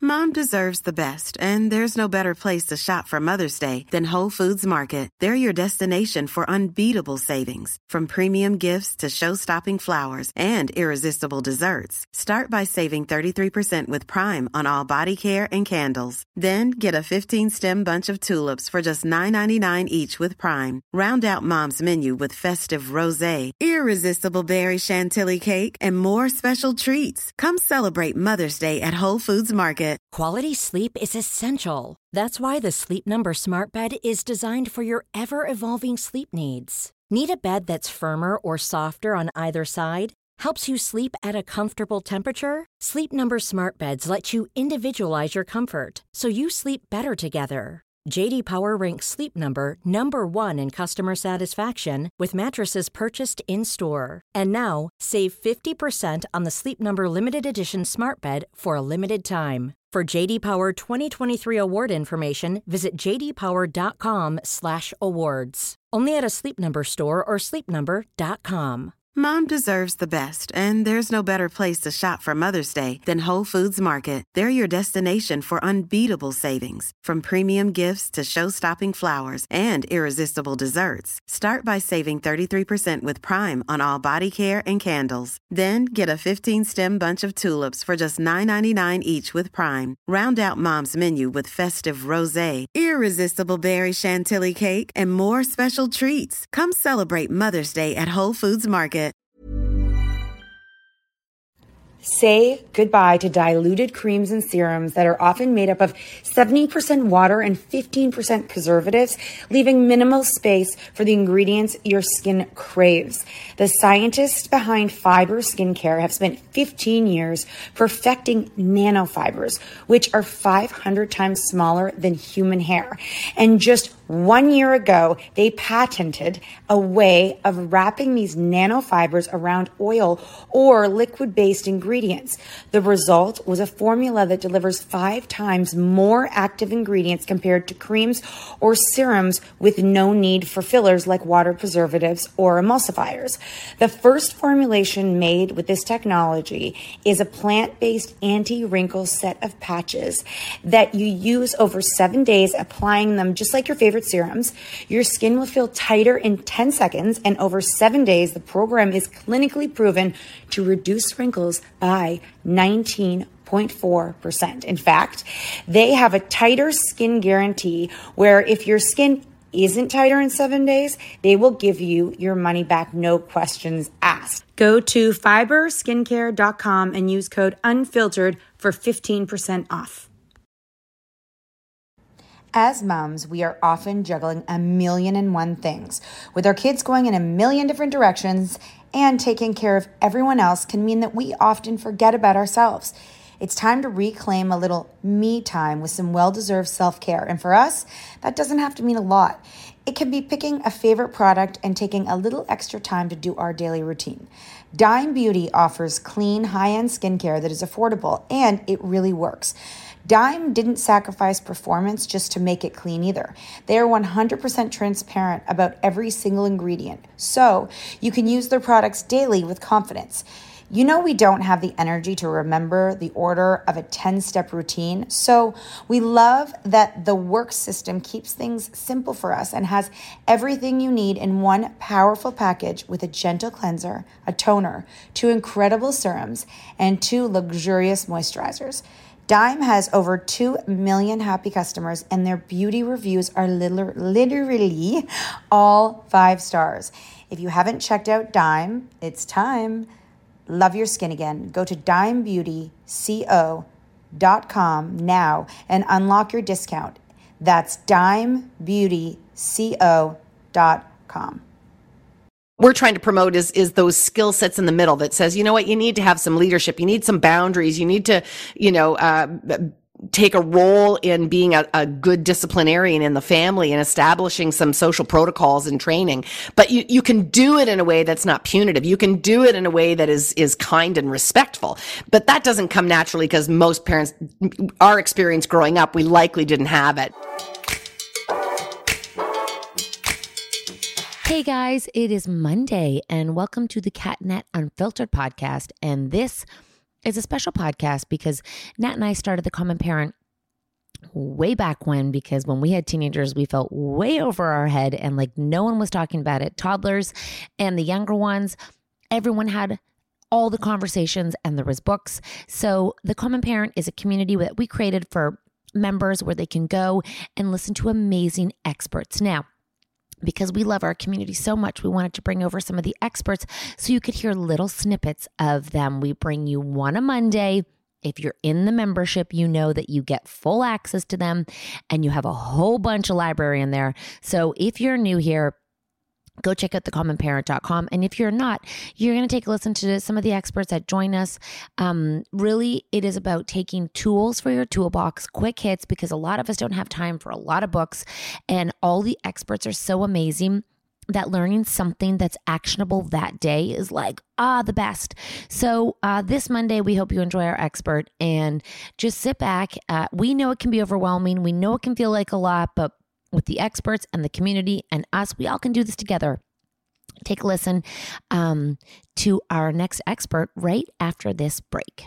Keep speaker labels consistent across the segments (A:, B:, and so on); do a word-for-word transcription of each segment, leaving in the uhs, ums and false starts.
A: Mom deserves the best, and there's no better place to shop for Mother's Day than Whole Foods Market. They're your destination for unbeatable savings, from premium gifts to show-stopping flowers and irresistible desserts. Start by saving thirty-three percent with Prime on all body care and candles. Then get a fifteen-stem bunch of tulips for just nine ninety-nine each with Prime. Round out Mom's menu with festive rosé, irresistible berry chantilly cake, and more special treats. Come celebrate Mother's Day at Whole Foods Market.
B: Quality sleep is essential. That's why the Sleep Number Smart Bed is designed for your ever-evolving sleep needs. Need a bed that's firmer or softer on either side? Helps you sleep at a comfortable temperature? Sleep Number Smart Beds let you individualize your comfort, so you sleep better together. J D Power ranks Sleep Number number one in customer satisfaction with mattresses purchased in-store. And now, save fifty percent on the Sleep Number Limited Edition Smart Bed for a limited time. For J D Power twenty twenty-three award information, visit j d power dot com slash awards. Only at a Sleep Number store or sleep number dot com.
A: Mom deserves the best, and there's no better place to shop for Mother's Day than Whole Foods Market. They're your destination for unbeatable savings, from premium gifts to show-stopping flowers and irresistible desserts. Start by saving thirty-three percent with Prime on all body care and candles. Then get a fifteen-stem bunch of tulips for just nine ninety-nine each with Prime. Round out Mom's menu with festive rosé, irresistible berry chantilly cake, and more special treats. Come celebrate Mother's Day at Whole Foods Market.
C: Say goodbye to diluted creams and serums that are often made up of seventy percent water and fifteen percent preservatives, leaving minimal space for the ingredients your skin craves. The scientists behind Fiber Skincare have spent fifteen years perfecting nanofibers, which are five hundred times smaller than human hair. And just one year ago, they patented a way of wrapping these nanofibers around oil or liquid-based ingredients. The result was a formula that delivers five times more active ingredients compared to creams or serums with no need for fillers like water preservatives or emulsifiers. The first formulation made with this technology is a plant-based anti-wrinkle set of patches that you use over seven days, applying them just like your favorite serums. Your skin will feel tighter in ten seconds, and over seven days, the program is clinically proven to reduce wrinkles by nineteen point four percent. In fact, they have a tighter skin guarantee where if your skin isn't tighter in seven days, they will give you your money back, no questions asked. Go to fiber skincare dot com and use code UNFILTERED for fifteen percent off. As moms, we are often juggling a million and one things. With our kids going in a million different directions, and taking care of everyone else can mean that we often forget about ourselves. It's time to reclaim a little me time with some well-deserved self-care. And for us, that doesn't have to mean a lot. It can be picking a favorite product and taking a little extra time to do our daily routine. Dime Beauty offers clean, high-end skincare that is affordable, and it really works. Dime didn't sacrifice performance just to make it clean either. They are one hundred percent transparent about every single ingredient, so you can use their products daily with confidence. You know we don't have the energy to remember the order of a ten-step routine, so we love that the work system keeps things simple for us and has everything you need in one powerful package with a gentle cleanser, a toner, two incredible serums, and two luxurious moisturizers. Dime has over two million happy customers, and their beauty reviews are liter- literally all five stars. If you haven't checked out Dime, it's time. Love your skin again. Go to dime beauty co dot com now and unlock your discount. That's dime beauty co dot com.
D: We're trying to promote is is those skill sets in the middle that says, you know what, you need to have some leadership, you need some boundaries, you need to, you know, uh, take a role in being a, a good disciplinarian in the family and establishing some social protocols and training. But you, you can do it in a way that's not punitive. You can do it in a way that is, is kind and respectful. But that doesn't come naturally because most parents, our experience growing up, we likely didn't have it.
E: Hey guys, it is Monday and welcome to the Catnet Unfiltered podcast. And this is a special podcast because Nat and I started The Common Parent way back when, because when we had teenagers, we felt way over our head and like no one was talking about it. Toddlers and the younger ones, everyone had all the conversations and there was books. So The Common Parent is a community that we created for members where they can go and listen to amazing experts. Now, because we love our community so much, we wanted to bring over some of the experts so you could hear little snippets of them. We bring you one a Monday. If you're in the membership, you know that you get full access to them and you have a whole bunch of library in there. So if you're new here, go check out the common parent dot com. And if you're not, you're going to take a listen to some of the experts that join us. Um, really, it is about taking tools for your toolbox, quick hits, because a lot of us don't have time for a lot of books. And all the experts are so amazing that learning something that's actionable that day is like, ah, the best. So uh, this Monday, we hope you enjoy our expert and just sit back. Uh, we know it can be overwhelming. We know it can feel like a lot, but with the experts and the community and us, we all can do this together. Take a listen um, to our next expert right after this break.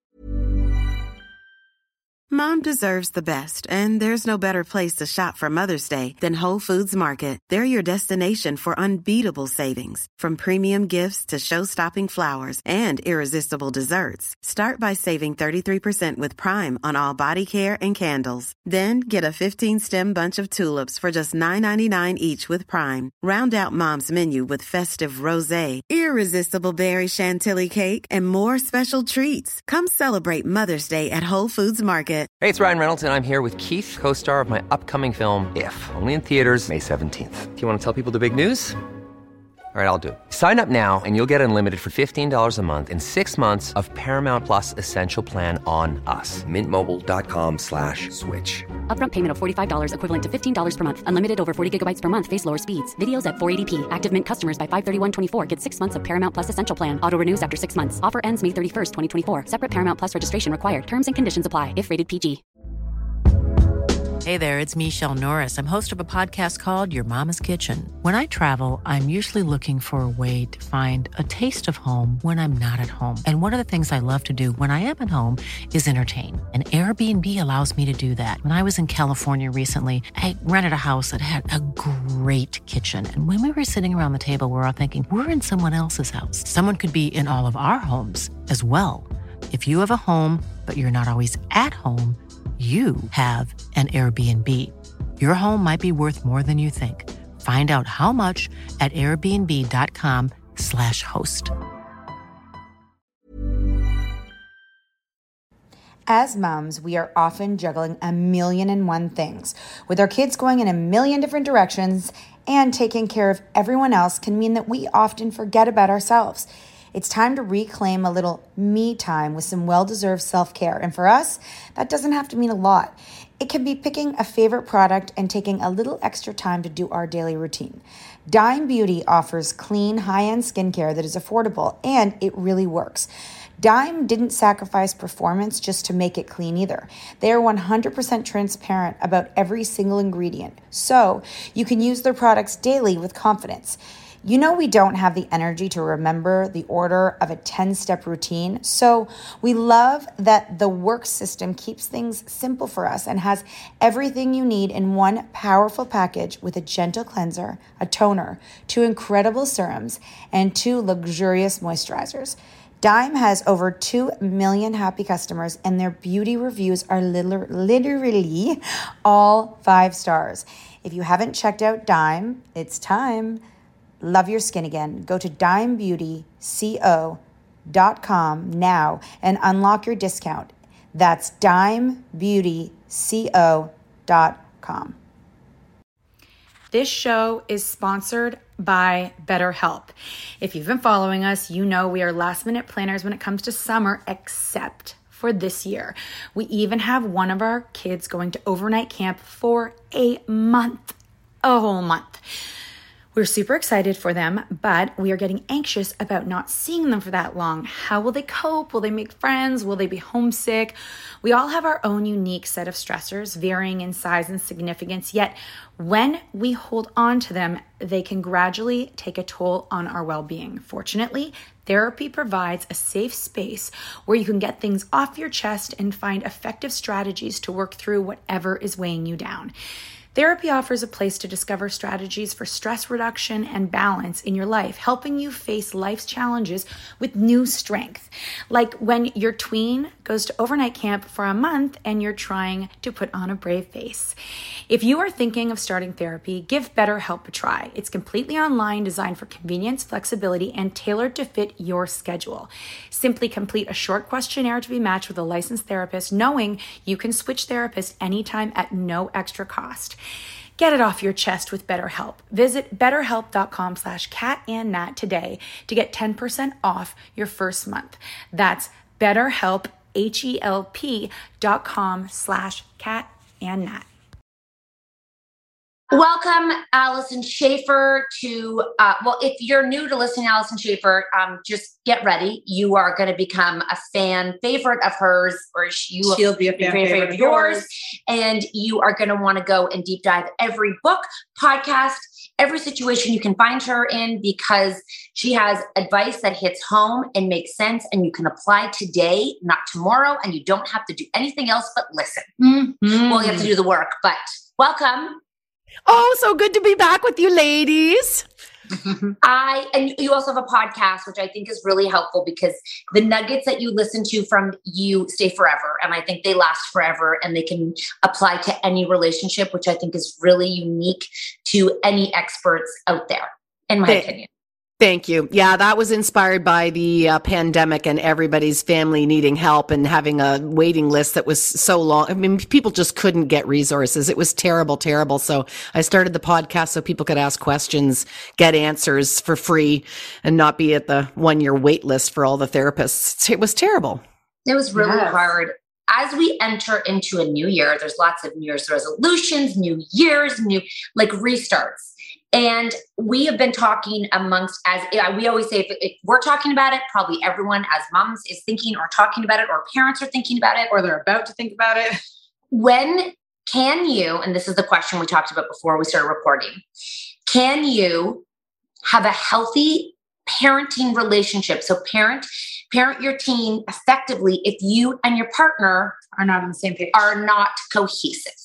A: Mom deserves the best, and there's no better place to shop for Mother's Day than Whole Foods Market. They're your destination for unbeatable savings, from premium gifts to show-stopping flowers and irresistible desserts. Start by saving thirty-three percent with Prime on all body care and candles. Then get a fifteen-stem bunch of tulips for just nine ninety-nine each with Prime. Round out Mom's menu with festive rosé, irresistible berry chantilly cake, and more special treats. Come celebrate Mother's Day at Whole Foods Market.
F: Hey, it's Ryan Reynolds, and I'm here with Keith, co-star of my upcoming film, If, only in theaters May seventeenth. Do you want to tell people the big news? All right, I'll do it. Sign up now and you'll get unlimited for fifteen dollars a month and six months of Paramount Plus Essential Plan on us. Mint Mobile dot com slash switch.
G: Upfront payment of forty-five dollars equivalent to fifteen dollars per month. Unlimited over forty gigabytes per month. Face lower speeds. Videos at four eighty p. Active Mint customers by five thirty-one twenty-four get six months of Paramount Plus Essential Plan. Auto renews after six months. Offer ends May thirty-first, twenty twenty-four. Separate Paramount Plus registration required. Terms and conditions apply if rated P G.
H: Hey there, it's Michelle Norris. I'm host of a podcast called Your Mama's Kitchen. When I travel, I'm usually looking for a way to find a taste of home when I'm not at home. And one of the things I love to do when I am at home is entertain. And Airbnb allows me to do that. When I was in California recently, I rented a house that had a great kitchen. And when we were sitting around the table, we were all thinking, we're in someone else's house. Someone could be in all of our homes as well. If you have a home, but you're not always at home, you have an Airbnb. Your home might be worth more than you think. Find out how much at airbnb.com slash host.
C: As moms, we are often juggling a million and one things. With our kids going in a million different directions and taking care of everyone else can mean that we often forget about ourselves. It's time to reclaim a little me time with some well-deserved self-care. And for us, that doesn't have to mean a lot. It can be picking a favorite product and taking a little extra time to do our daily routine. Dime Beauty offers clean, high-end skincare that is affordable, and it really works. Dime didn't sacrifice performance just to make it clean either. They are one hundred percent transparent about every single ingredient, so you can use their products daily with confidence. You know we don't have the energy to remember the order of a ten-step routine, so we love that the work system keeps things simple for us and has everything you need in one powerful package with a gentle cleanser, a toner, two incredible serums, and two luxurious moisturizers. Dime has over two million happy customers, and their beauty reviews are literally all five stars. If you haven't checked out Dime, it's time. Love your skin again. Go to dime beauty co dot com now and unlock your discount. That's dime beauty co dot com.
I: This show is sponsored by BetterHelp. If you've been following us, you know we are last minute planners when it comes to summer, except for this year. We even have one of our kids going to overnight camp for a month, a whole month. We're super excited for them, but we are getting anxious about not seeing them for that long. How will they cope? Will they make friends? Will they be homesick? We all have our own unique set of stressors, varying in size and significance, yet when we hold on to them, they can gradually take a toll on our well-being. Fortunately, therapy provides a safe space where you can get things off your chest and find effective strategies to work through whatever is weighing you down. Therapy offers a place to discover strategies for stress reduction and balance in your life, helping you face life's challenges with new strength. Like when your tween goes to overnight camp for a month and you're trying to put on a brave face. If you are thinking of starting therapy, give BetterHelp a try. It's completely online, designed for convenience, flexibility, and tailored to fit your schedule. Simply complete a short questionnaire to be matched with a licensed therapist, knowing you can switch therapists anytime at no extra cost. Get it off your chest with BetterHelp. Visit betterhelp.com slash catandnat today to get ten percent off your first month. That's BetterHelp, H-E-L-P dot com slash catandnat.
J: Welcome, Allison Schaefer, to, uh, well, if you're new to listening to Allison Schaefer, um, just get ready. You are going to become a fan favorite of hers, or you
K: She'll be a fan favorite, favorite of yours. yours.
J: And you are going to want to go and deep dive every book, podcast, every situation you can find her in, because she has advice that hits home and makes sense, and you can apply today, not tomorrow, and you don't have to do anything else but listen. Mm-hmm. Well, you have to do the work, but welcome.
D: Oh, so good to be back with you, ladies.
J: I, and you also have a podcast, which I think is really helpful, because the nuggets that you listen to from you stay forever. And I think they last forever, and they can apply to any relationship, which I think is really unique to any experts out there, in my
D: Thank,
J: opinion.
D: Thank you. Yeah, that was inspired by the uh, pandemic and everybody's family needing help and having a waiting list that was so long. I mean, people just couldn't get resources. It was terrible, terrible. So I started the podcast so people could ask questions, get answers for free, and not be at the one year wait list for all the therapists. It was terrible.
J: It was really
K: yes.
J: hard. As we enter into a new year, there's lots of New Year's resolutions, new years, new like restarts. And we have been talking amongst, as we always say, if, if we're talking about it, probably everyone as moms is thinking or talking about it, or parents are thinking about it,
K: or they're about to think about it.
J: When can you, and this is the question we talked about before we started recording, can you have a healthy parenting relationship? So parent, parent your teen effectively if you and your partner
K: are not on the same page,
J: are not cohesive.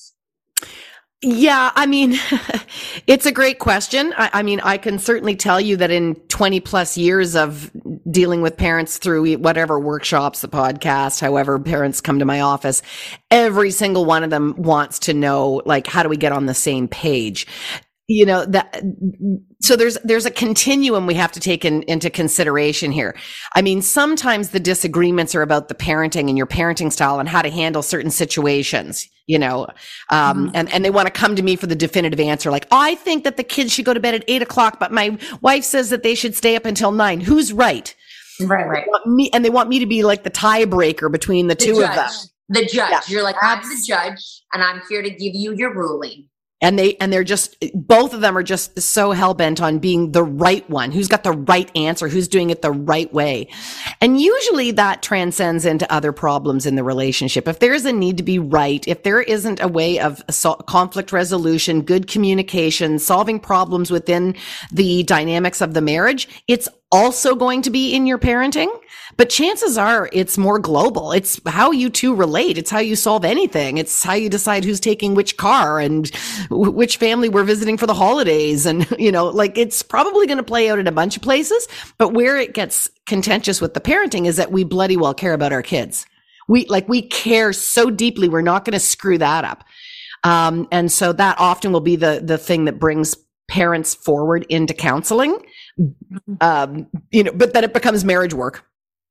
D: Yeah, I mean, it's a great question. I, I mean, I can certainly tell you that in twenty plus years of dealing with parents through whatever workshops, the podcast, however parents come to my office, every single one of them wants to know, like, how do we get on the same page? You know, that, so there's, there's a continuum we have to take in, into consideration here. I mean, sometimes the disagreements are about the parenting and your parenting style and how to handle certain situations, you know, um, mm-hmm. and, and they want to come to me for the definitive answer. Like, I think that the kids should go to bed at eight o'clock, but my wife says that they should stay up until nine. Who's right?
J: Right, right.
D: They want me, and they want me to be like the tiebreaker between the, the two
J: judge.
D: of them.
J: The judge.
D: Yeah.
J: You're like, I'm the judge, and I'm here to give you your ruling.
D: And they, and they're just, both of them are just so hell-bent on being the right one, who's got the right answer, who's doing it the right way. And usually that transcends into other problems in the relationship. If there's a need to be right, if there isn't a way of conflict resolution, good communication, solving problems within the dynamics of the marriage, it's also going to be in your parenting. But chances are it's more global. It's how you two relate. It's how you solve anything. It's how you decide who's taking which car and w- which family we're visiting for the holidays. And, you know, like it's probably going to play out in a bunch of places. But where it gets contentious with the parenting is that we bloody well care about our kids. We like, we care so deeply. We're not going to screw that up. Um, and so that often will be the, the thing that brings parents forward into counseling. Um, you know, but then it becomes marriage work.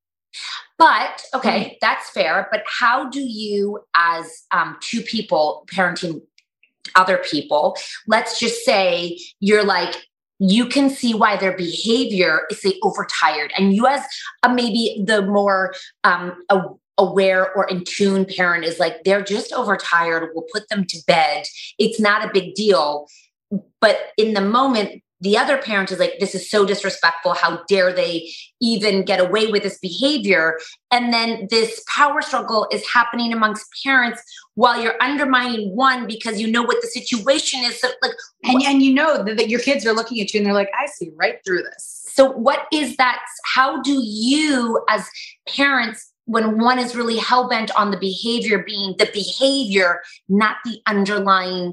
J: But, okay, that's fair. But how do you, as um, two people parenting other people, let's just say you're like, you can see why their behavior is, say, overtired. And you as a, maybe the more um, a, aware or in tune parent is like, they're just overtired. We'll put them to bed. It's not a big deal. But in the moment, the other parent is like, this is so disrespectful. How dare they even get away with this behavior? And then this power struggle is happening amongst parents while you're undermining one because you know what the situation is. So like,
K: and, and you know that, that your kids are looking at you and they're like, I see right through this.
J: So what is that? How do you as parents, when one is really hell-bent on the behavior being the behavior, not the underlying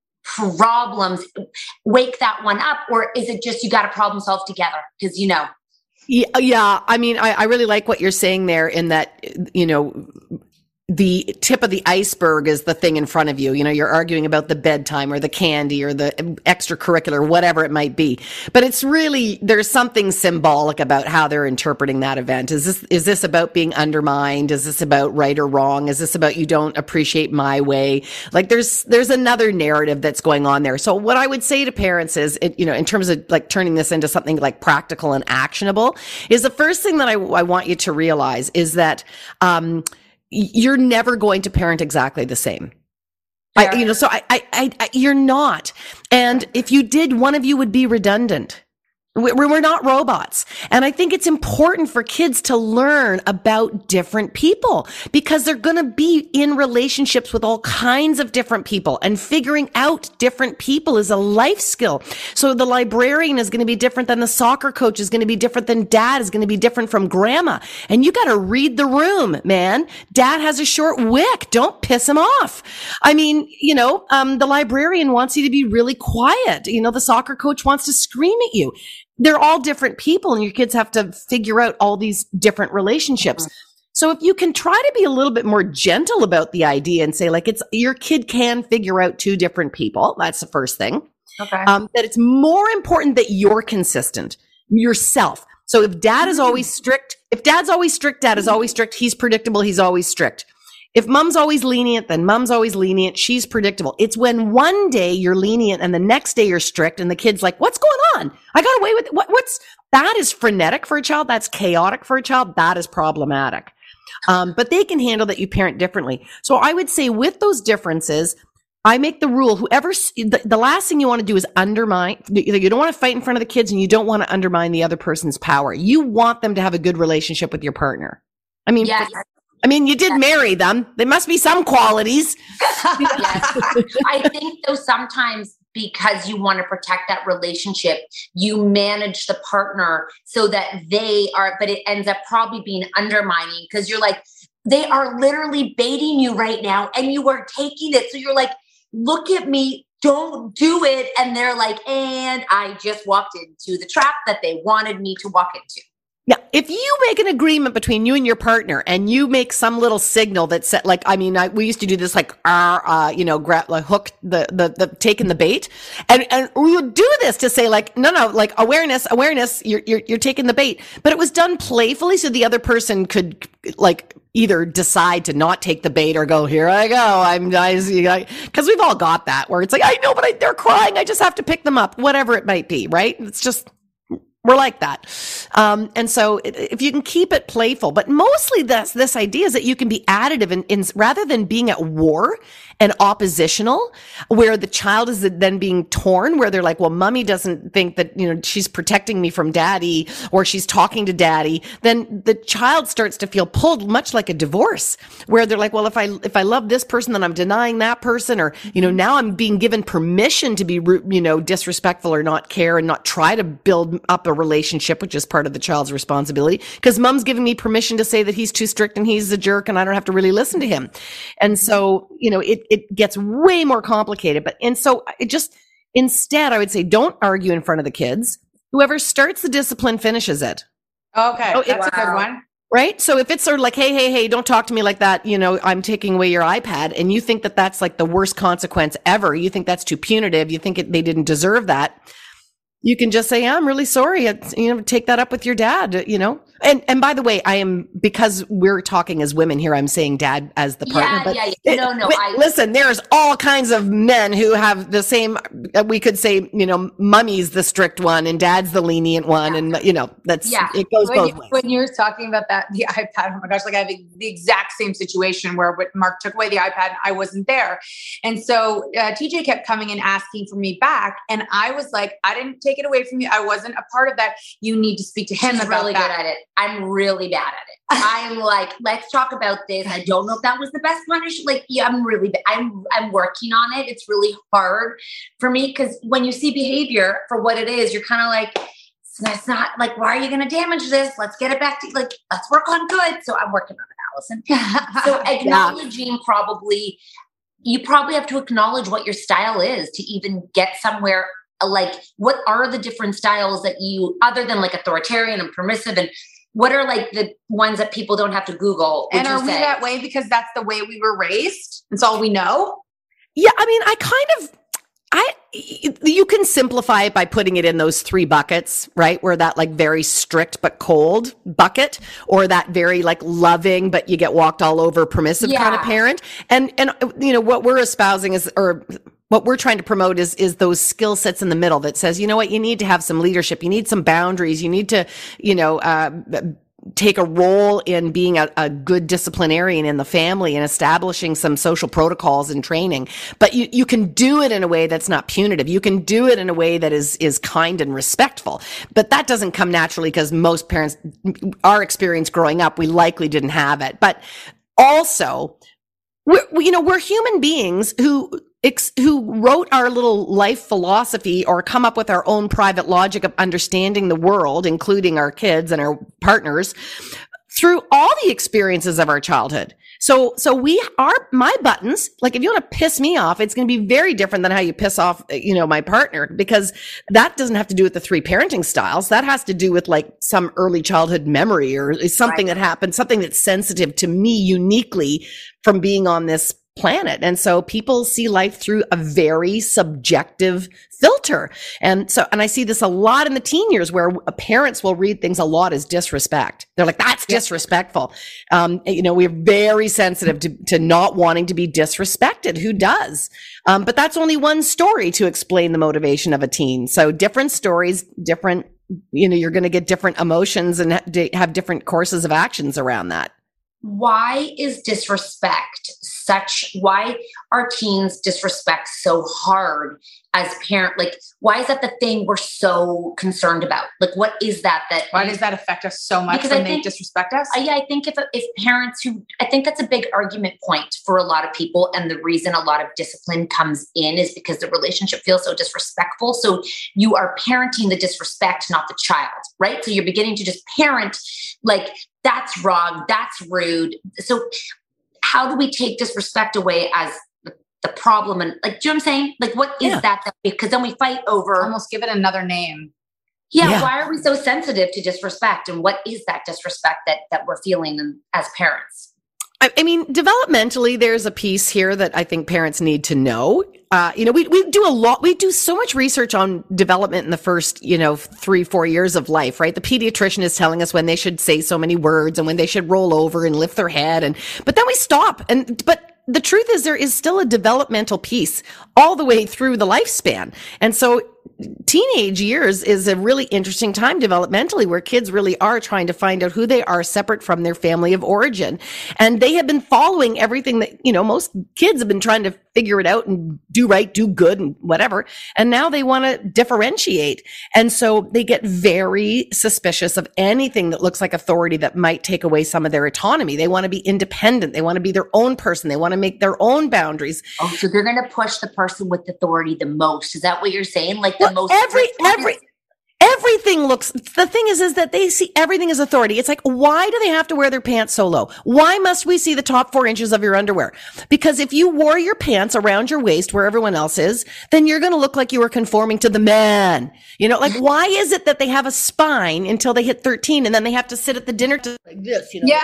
J: problems, wake that one up? Or is it just you got to problem solve together? Because, you know.
D: Yeah, yeah. I mean, I, I really like what you're saying there in that, you know, the tip of the iceberg is the thing in front of you. You know, you're arguing about the bedtime or the candy or the extracurricular, whatever it might be. But it's really, there's something symbolic about how they're interpreting that event. Is this, is this about being undermined? Is this about right or wrong? Is this about you don't appreciate my way? Like there's, there's another narrative that's going on there. So what I would say to parents is, it, you know, in terms of like turning this into something like practical and actionable, is the first thing that I, I want you to realize is that, um, you're never going to parent exactly the same. I, you know, so I, I, I, I, you're not. And if you did, one of you would be redundant. We're, we're not robots. And I think it's important for kids to learn about different people because they're going to be in relationships with all kinds of different people, and figuring out different people is a life skill. So the librarian is going to be different than the soccer coach, is going to be different than dad, is going to be different from grandma. And you got to read the room, man. Dad has a short wick. Don't piss him off. I mean, you know, um, the librarian wants you to be really quiet. You know, the soccer coach wants to scream at you. They're all different people, and your kids have to figure out all these different relationships. So if you can try to be a little bit more gentle about the idea and say, like, it's your kid can figure out two different people. That's the first thing.
J: Okay.
D: Um, that it's more important that you're consistent yourself. So if dad is always strict, if dad's always strict, dad is always strict. He's predictable. He's always strict. If mom's always lenient, then mom's always lenient. She's predictable. It's when one day you're lenient and the next day you're strict and the kid's like, what's going on? I got away with it. What, what's that is frenetic for a child. That's chaotic for a child. That is problematic. Um, but they can handle that you parent differently. So I would say with those differences, I make the rule, whoever, the, the last thing you want to do is undermine, you don't want to fight in front of the kids and you don't want to undermine the other person's power. You want them to have a good relationship with your partner. I mean,
J: yes.
D: I mean, you did marry them. There must be some qualities.
J: Yes. I think though sometimes because you want to protect that relationship, you manage the partner so that they are, but it ends up probably being undermining because you're like, they are literally baiting you right now and you are taking it. So you're like, look at me, don't do it. And they're like, and I just walked into the trap that they wanted me to walk into.
D: Yeah. If you make an agreement between you and your partner and you make some little signal that said, like, I mean, I, we used to do this, like, uh, uh you know, grab, like, hook the, the, the, taking the bait. And, and we would do this to say, like, no, no, like, awareness, awareness, you're, you're, you're taking the bait. But it was done playfully so the other person could, like, either decide to not take the bait or go, here I go. I'm, I, because we've all got that where it's like, I know, but I, they're crying. I just have to pick them up, whatever it might be, right? It's just, we're like that. Um, and so if you can keep it playful, but mostly this, this idea is that you can be additive in, in rather than being at war and oppositional, where the child is then being torn, where they're like, well, mommy doesn't think that, you know, she's protecting me from daddy or she's talking to daddy. Then the child starts to feel pulled, much like a divorce, where they're like, well, if I, if I love this person, then I'm denying that person. Or, you know, now I'm being given permission to be, you know, disrespectful or not care and not try to build up a relationship, which is part of the child's responsibility, because mom's giving me permission to say that he's too strict and he's a jerk and I don't have to really listen to him. And so, you know, it, it gets way more complicated. But, and so it just, instead, I would say, don't argue in front of the kids. Whoever starts the discipline finishes it.
K: Okay.
D: Oh,
K: that's
J: wow.
K: a good one.
D: Right? So if it's sort of like, hey, hey, hey, don't talk to me like that, you know, I'm taking away your iPad, and you think that that's like the worst consequence ever, you think that's too punitive, you think it, they didn't deserve that, you can just say, yeah, I'm really sorry. It's, you know, take that up with your dad, you know. And and by the way, I am, because we're talking as women here, I'm saying dad as the partner.
J: Yeah,
D: but
J: yeah, yeah. No, no.
D: It,
J: I,
D: listen, there's all kinds of men who have the same, we could say, you know, mummy's the strict one and dad's the lenient one. Yeah. And, you know, that's,
K: yeah.
D: it goes
K: when
D: both
K: you,
D: ways.
K: When you're talking about that, the iPad, oh my gosh, like I have the, the exact same situation where Mark took away the iPad and I wasn't there. And so uh, T J kept coming and asking for me back. And I was like, I didn't take it away from you. I wasn't a part of that. You need to speak to him
J: She's
K: about
J: really
K: that.
J: good at it. I'm really bad at it. I'm like, let's talk about this. I don't know if that was the best punishment. Like, yeah, I'm really, bad. I'm, I'm working on it. It's really hard for me because when you see behavior for what it is, you're kind of like, it's not, it's not like, why are you going to damage this? Let's get it back to like, let's work on good. So I'm working on it, Allison. So acknowledging yeah. probably, you probably have to acknowledge what your style is to even get somewhere. Like, what are the different styles that you, other than like authoritarian and permissive, and what are like the ones that people don't have to Google?
K: And are we say? that way because that's the way we were raised? That's all we know?
D: Yeah. I mean, I kind of, I, you can simplify it by putting it in those three buckets, right? Where that like very strict but cold bucket, or that very like loving, but you get walked all over permissive yeah. kind of parent. And, and, you know, what we're espousing is, or what we're trying to promote is, is those skill sets in the middle that says, you know what, you need to have some leadership. You need some boundaries. You need to, you know, uh, take a role in being a, a good disciplinarian in the family and establishing some social protocols and training. But you, you can do it in a way that's not punitive. You can do it in a way that is, is kind and respectful. But that doesn't come naturally because most parents, our experience growing up, we likely didn't have it. But also, we're, you know, we're human beings who, who wrote our little life philosophy or come up with our own private logic of understanding the world, including our kids and our partners, through all the experiences of our childhood. So, so we are, my buttons, like if you want to piss me off, it's going to be very different than how you piss off, you know, my partner, because that doesn't have to do with the three parenting styles. That has to do with like some early childhood memory or something right. that happened, something that's sensitive to me uniquely from being on this planet. And so people see life through a very subjective filter. And so, and I see this a lot in the teen years where parents will read things a lot as disrespect. They're like, that's disrespectful. Um, you know, we're very sensitive to, to not wanting to be disrespected. Who does? Um, but that's only one story to explain the motivation of a teen. So different stories, different, you know, you're going to get different emotions and have different courses of actions around that.
J: Why is disrespect such, why are teens disrespect so hard as parent? Like, why is that the thing we're so concerned about? Like, what is that? That
K: why does that affect us so much when I think, they disrespect us?
J: Uh, yeah, I think if, if parents who, I think that's a big argument point for a lot of people. And the reason a lot of discipline comes in is because the relationship feels so disrespectful. So you are parenting the disrespect, not the child, right? So you're beginning to just parent like, that's wrong. That's rude. So how do we take disrespect away as the, the problem? And like, do you know what I'm saying? Like, what is yeah. that? Because then we fight over.
K: Almost give it another name.
J: Yeah, yeah. Why are we so sensitive to disrespect? And what is that disrespect that, that we're feeling as parents?
D: I, I mean, developmentally, there's a piece here that I think parents need to know. Uh, you know, we, we do a lot, we do so much research on development in the first, you know, three, four years of life, right? The pediatrician is telling us when they should say so many words and when they should roll over and lift their head. And, but then we stop. And, but the truth is there is still a developmental piece all the way through the lifespan. And so teenage years is a really interesting time developmentally where kids really are trying to find out who they are separate from their family of origin. And they have been following everything that, you know, most kids have been trying to figure it out and do right, do good and whatever. And now they want to differentiate. And so they get very suspicious of anything that looks like authority that might take away some of their autonomy. They want to be independent. They want to be their own person. They want to make their own boundaries.
J: Oh, so they're going to push the person with authority the most. Is that what you're saying? Like the
D: well,
J: most
D: every, every, everything looks, the thing is, is that they see everything as authority. It's like, why do they have to wear their pants so low? Why must we see the top four inches of your underwear? Because if you wore your pants around your waist where everyone else is, then you're going to look like you were conforming to the man. You know, like, why is it that they have a spine until they hit thirteen and then they have to sit at the dinner table like this, you know?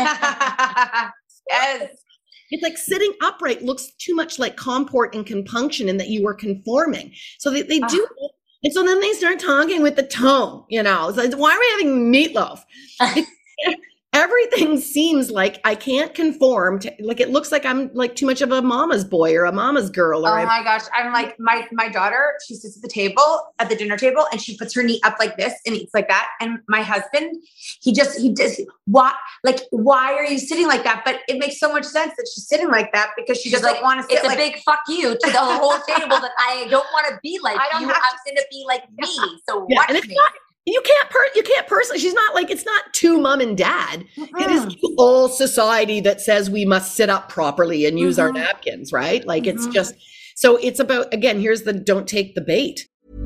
K: Yeah. Yes.
D: It's like sitting upright looks too much like comport and compunction in that you are conforming. So they, they do And so then they start talking with the tone, you know, it's like, why are we having meatloaf? Everything seems like I can't conform to, like, it looks like I'm like too much of a mama's boy or a mama's girl. Or
K: oh my gosh. I'm like, my, my daughter, she sits at the table, at the dinner table, and she puts her knee up like this and eats like that. And my husband, he just, he does, why, like, why are you sitting like that? But it makes so much sense that she's sitting like that because she
J: She's
K: doesn't
J: like,
K: want to sit
J: it's
K: like,
J: a big fuck you to the whole table that I don't want to be like
K: I don't
J: you.
K: have
J: I'm
K: to-
J: going to be like me. So
D: Yeah,
J: watch
D: and it's
J: me.
D: not, you can't per, you can't personally, she's not like, it's not to mom and dad.
K: Mm-mm.
D: It is the whole society that says we must sit up properly and use our
K: Mhm.
D: napkins, right? Like it's
K: Mhm.
D: just, so it's about, again, here's the don't take the bait.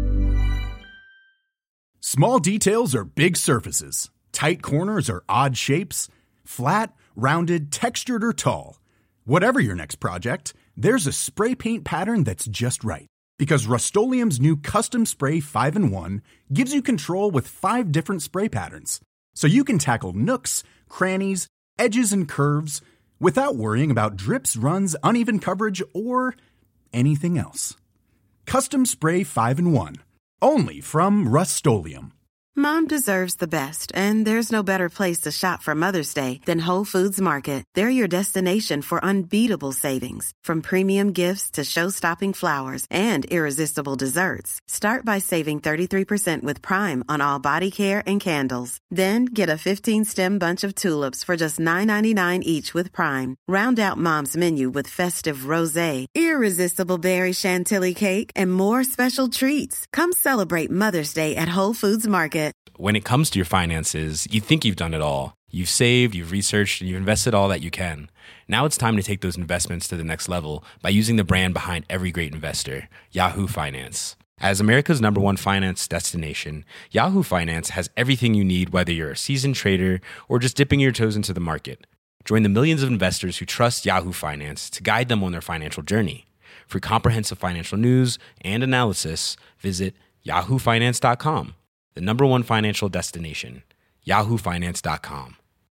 L: Small details are big surfaces. Tight corners are odd shapes. Flat, rounded, textured, or tall. Whatever your next project, there's a spray paint pattern that's just right. Because Rust-Oleum's new Custom Spray five in one gives you control with five different spray patterns. So you can tackle nooks, crannies, edges, and curves without worrying about drips, runs, uneven coverage, or anything else. Custom Spray five in one. Only from Rust-Oleum.
A: Mom deserves the best, and there's no better place to shop for Mother's Day than Whole Foods Market. They're your destination for unbeatable savings, from premium gifts to show-stopping flowers and irresistible desserts. Start by saving thirty-three percent with Prime on all body care and candles. Then get a fifteen-stem bunch of tulips for just nine ninety-nine each with Prime. Round out Mom's menu with festive rosé, irresistible berry chantilly cake, and more special treats. Come celebrate Mother's Day at Whole Foods Market.
M: When it comes to your finances, you think you've done it all. You've saved, you've researched, and you've invested all that you can. Now it's time to take those investments to the next level by using the brand behind every great investor, Yahoo Finance. As America's number one finance destination, Yahoo Finance has everything you need, whether you're a seasoned trader or just dipping your toes into the market. Join the millions of investors who trust Yahoo Finance to guide them on their financial journey. For comprehensive financial news and analysis, visit yahoo finance dot com. The number one financial destination, yahoo finance dot com.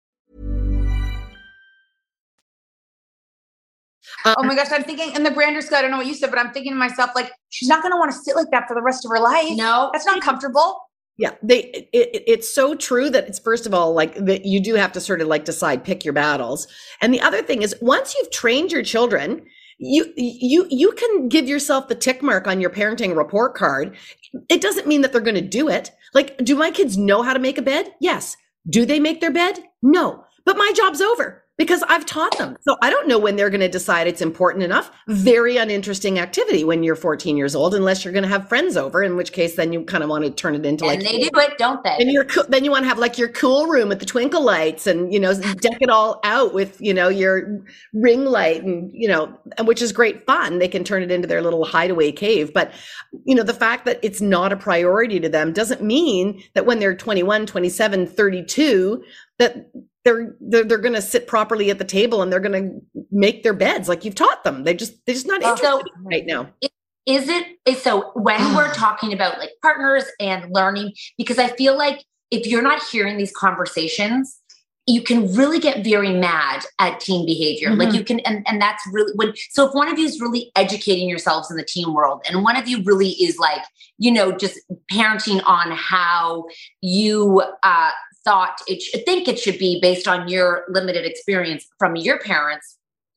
K: oh my gosh, I'm thinking in the grander scale, I don't know what you said, but I'm thinking to myself, like, she's not going to want to sit like that for the rest of her life.
J: No.
K: That's not comfortable.
D: Yeah, they. It, it, it's so true that it's, first of all, like that you do have to sort of like decide, pick your battles. And the other thing is, once you've trained your children, you you you can give yourself the tick mark on your parenting report card. It doesn't mean that they're going to do it. Like, do my kids know how to make a bed? Yes. Do they make their bed? No. But my job's over because I've taught them. So I don't know when they're going to decide it's important enough. Very uninteresting activity when you're fourteen years old, unless you're going to have friends over, in which case then you kind of want to turn it into
J: And
D: like.
J: they do it, don't they?
D: And you're co- then you want to have like your cool room with the twinkle lights and, you know, deck it all out with, you know, your ring light and, you know, which is great fun. They can turn it into their little hideaway cave. But, you know, the fact that it's not a priority to them doesn't mean that when they're twenty-one, twenty-seven, thirty-two, that they're, they're, they're going to sit properly at the table and they're going to make their beds like you've taught them. They just, they're just not interested
J: So-
D: right now.
J: Is it is so when we're talking about like partners and learning, because I feel like if you're not hearing these conversations, you can really get very mad at teen behavior. Mm-hmm. Like you can, and, and that's really when, so if one of you is really educating yourselves in the teen world and one of you really is like, you know, just parenting on how you uh, thought it should, think it should be based on your limited experience from your parents,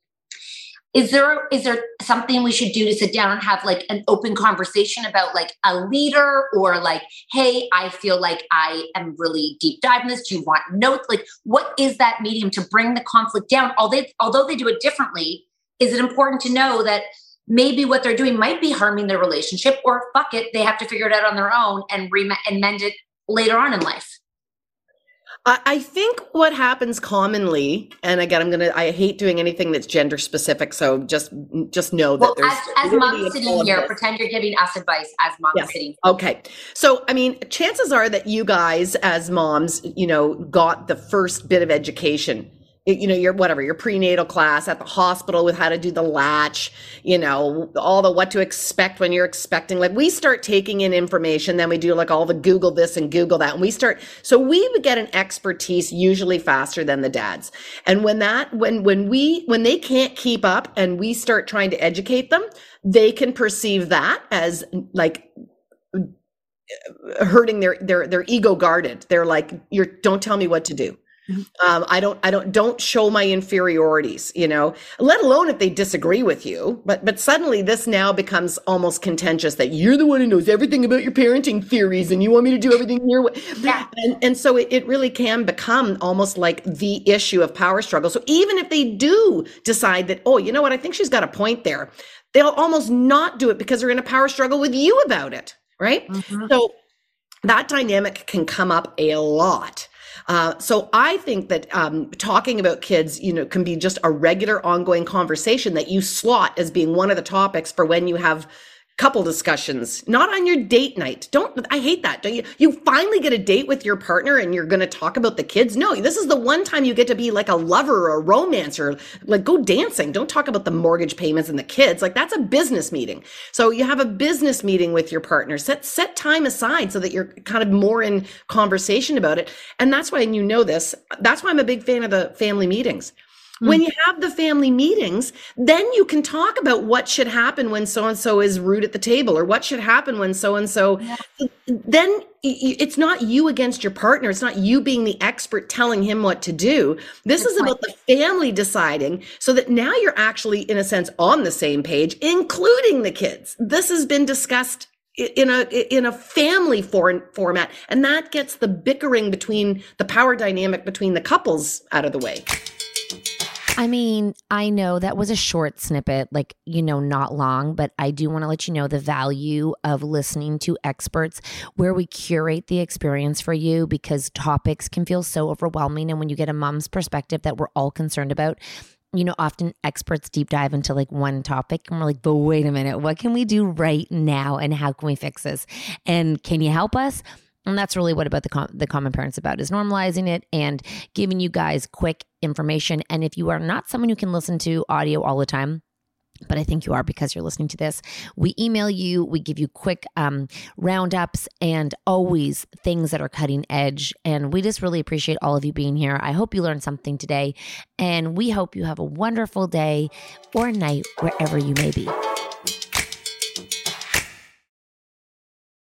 J: Is there is there something we should do to sit down and have like an open conversation about like a leader or like, hey, I feel like I am really deep diving this. Do you want notes? Like, what is that medium to bring the conflict down? Although they, although they do it differently, is it important to know that maybe what they're doing might be harming their relationship, or fuck it, they have to figure it out on their own and re- and mend it later on in life?
D: I think what happens commonly, and again, I'm gonna, I hate doing anything that's gender specific, so just just know that
J: well,
D: there's
J: as, as mom sitting here,
D: this.
J: Pretend you're giving us advice as mom
D: Yes.
J: sitting here.
D: Okay. So, I mean, chances are that you guys as moms, you know, got the first bit of education. You know, your whatever, your prenatal class at the hospital with how to do the latch, you know, all the what to expect when you're expecting. Like we start taking in information, then we do like all the Google this and Google that. And we start, so we would get an expertise usually faster than the dads. And when that, when, when we, when they can't keep up and we start trying to educate them, they can perceive that as like hurting their, their, their ego guarded. They're like, you're, don't tell me what to do. Um, I don't, I don't, don't show my inferiorities, you know, let alone if they disagree with you. But, but suddenly this now becomes almost contentious that you're the one who knows everything about your parenting theories and you want me to do everything your way. Yeah. And, and so it, it really can become almost like the issue of power struggle. So even if they do decide that, oh, you know what, I think she's got a point there, they'll almost not do it because they're in a power struggle with you about it. Right. Mm-hmm. So that dynamic can come up a lot. Uh, so I think that um, talking about kids, you know, can be just a regular ongoing conversation that you slot as being one of the topics for when you have couple discussions, not on your date night. Don't, I hate that. Don't you, you finally get a date with your partner and you're going to talk about the kids. No, this is the one time you get to be like a lover or a romancer, like go dancing. Don't talk about the mortgage payments and the kids. Like that's a business meeting. So you have a business meeting with your partner, set, set time aside so that you're kind of more in conversation about it. And that's why, and you know this, that's why I'm a big fan of the family meetings. When you have the family meetings, then you can talk about what should happen when so-and-so is rude at the table or what should happen when so-and-so, yeah. Then it's not you against your partner. It's not you being the expert telling him what to do. This That's is about the family deciding so that now you're actually, in a sense, on the same page, including the kids. This has been discussed in a in a family for, format, and that gets the bickering between the power dynamic between the couples out of the way.
E: I mean, I know that was a short snippet, like, you know, not long, but I do want to let you know the value of listening to experts where we curate the experience for you because topics can feel so overwhelming. And when you get a mom's perspective that we're all concerned about, you know, often experts deep dive into like one topic and we're like, but wait a minute, what can we do right now? And how can we fix this? And can you help us? And that's really what about the com- the Common Parents about is normalizing it and giving you guys quick information. And if you are not someone who can listen to audio all the time, but I think you are because you're listening to this, we email you, we give you quick um, roundups and always things that are cutting edge. And we just really appreciate all of you being here. I hope you learned something today. And we hope you have a wonderful day or night wherever you may be.